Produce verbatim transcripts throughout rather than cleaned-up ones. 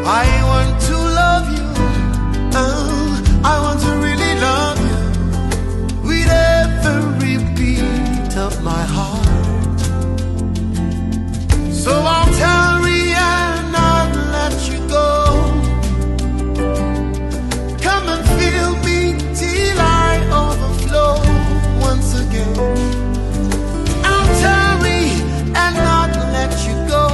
I want to love you. Oh, I want to really love you with every beat of my heart. So I'll tarry and not let you go. Come and fill me till I overflow once again. I'll tarry and not let you go.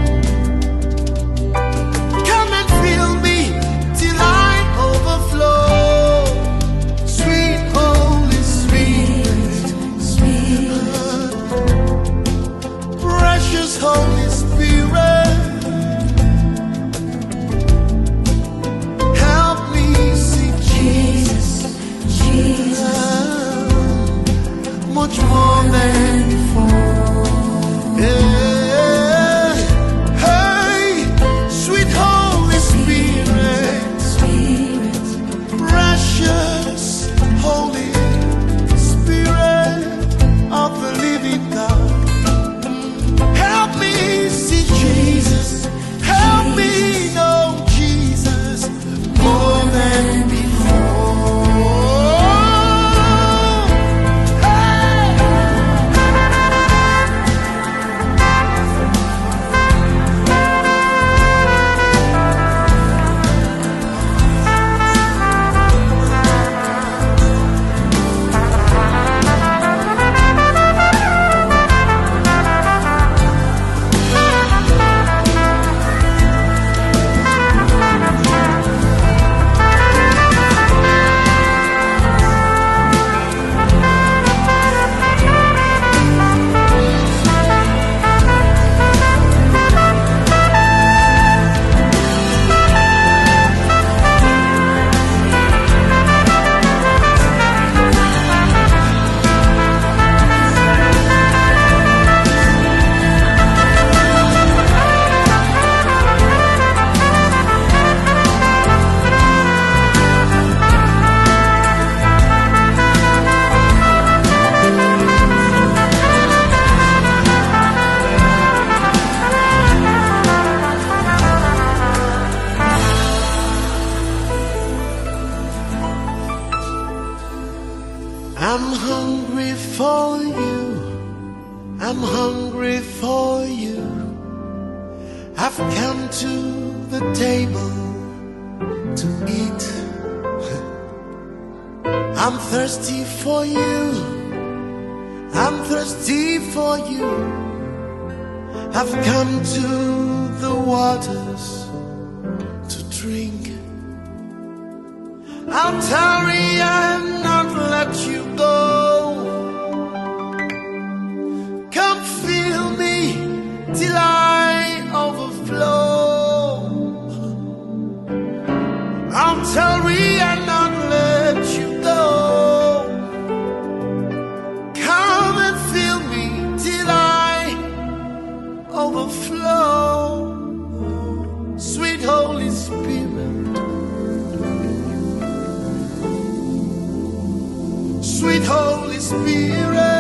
Come and fill me till I overflow. Sweet Holy Spirit, Spirit, precious Holy Spirit, help me see Jesus, Jesus, much more than before. Yeah. Hey, sweet Holy Spirit, Spirit, precious Holy Spirit of the living God, help me see Jesus, help me know Jesus more than before. Hey! I'm hungry for you. I'm hungry for you. I've come to the table to eat. I'm thirsty for you. I'm thirsty for you. I've come to the waters to drink. I'll tarry and not let you go. Come fill me till I overflow. I'll tarry and not let you go. Come and fill me till I overflow. Sweet Holy Spirit, sweet Holy Spirit,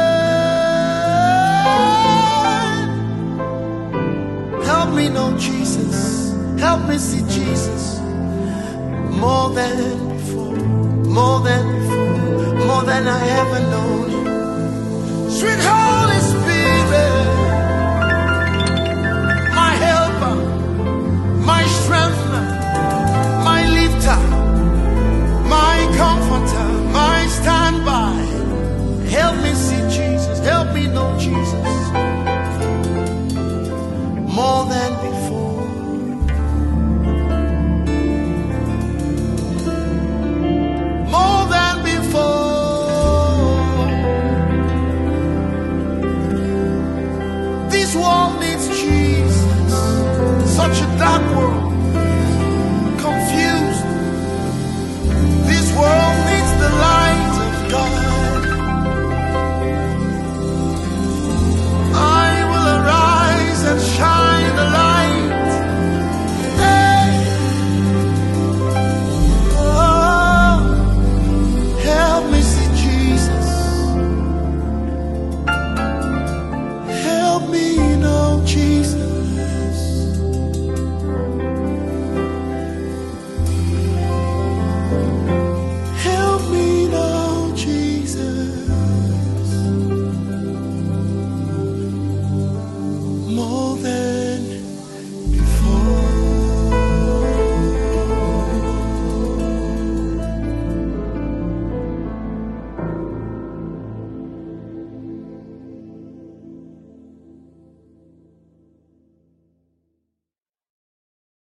help me know Jesus, help me see Jesus more than before, more than before, more than I ever known you. Sweet Holy Spirit, my helper, my strengthener, my lifter, my comforter, my standby. Help me see Jesus, help me know Jesus more than before. More than before. This world needs Jesus. Such a dark world.